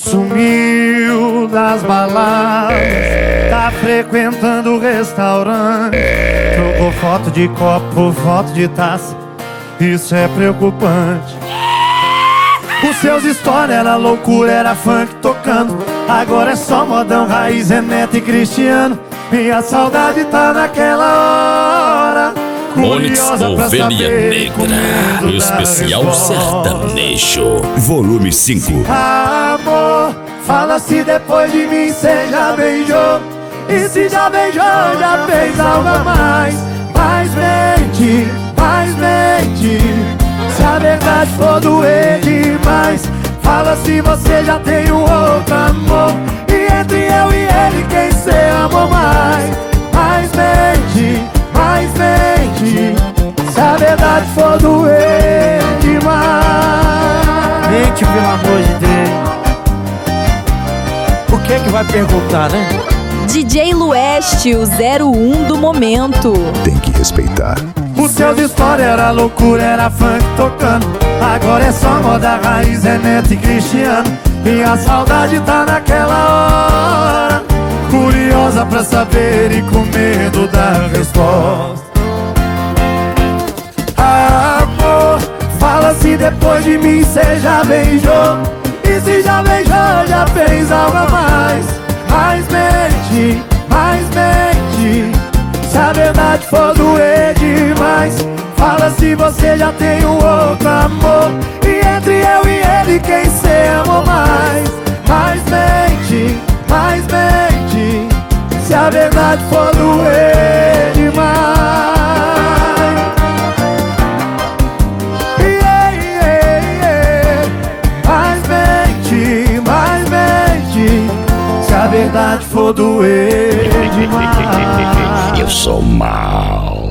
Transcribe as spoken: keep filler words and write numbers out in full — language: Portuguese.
Sumiu das baladas, tá frequentando restaurante, trocou foto de copo, foto de taça. Isso é preocupante. Os seus stories era loucura, era funk tocando. Agora é só modão, raiz, Reneto e Cristiano. Minha saudade tá naquela hora, Onix Ovelha Negra, especial sertanejo, volume cinco. Amor, fala se depois de mim cê já beijou. E se já beijou, já fez algo a mais. Mas mente, mas mente, se a verdade for doer demais. Fala se você já tem um outro amor, e entre eu e ele quem cê amou mais. Mas mente, mas mente, se a verdade for doer demais. Mente, pelo amor de Deus. O que é que vai perguntar, né? D J Lueste, o zero um do momento. Tem que respeitar. Os seus stories era loucura, era funk tocando. Agora é só moda raiz, Reneto e Cristiano. Minha saudade tá naquela hora, curiosa pra saber e com medo da resposta. Amor, fala se depois de mim cê já beijou. E se já beijou, já fez algo a mais. Mas mente, mas mente, se a verdade for doer demais. Fala se você já tem um outro amor, e entre eu e ele quem cê amou mais. Mas mente, mas mente, se a verdade for doer demais. Yeah, yeah, yeah. Mas mente, mas mente, se a verdade for doer demais. eu sou mal.